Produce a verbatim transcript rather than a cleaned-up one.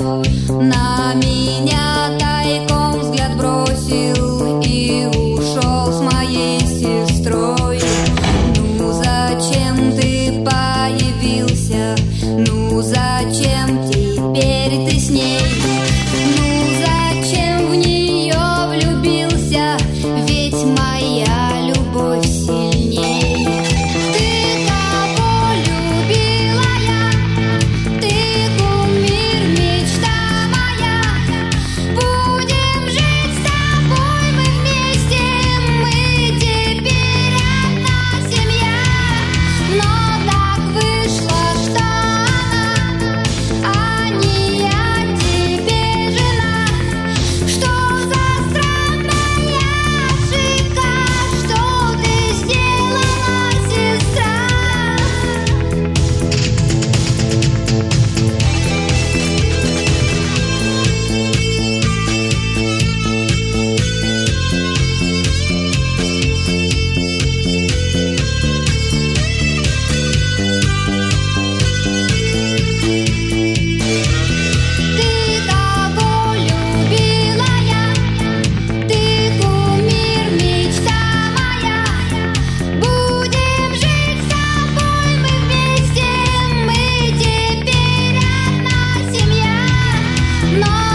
На меня тайком взгляд бросил и ушел с моей сестрой. Ну зачем ты появился? Ну зачем теперь ты с ней? Ну зачем в нее влюбился? Ведь моя любовь сильней. Ты кого любила я? Ты кумир, мечта моя. Будем жить с тобой мы вместе. Мы теперь одна семья. Но так вышло, что она, а не я тебе жена. Что за странная ошибка, что ты сделала, сестра? Ты кого любила я? Ты кумир, мечта моя. Будем жить с тобой мы вместе. Мы теперь одна семья. Но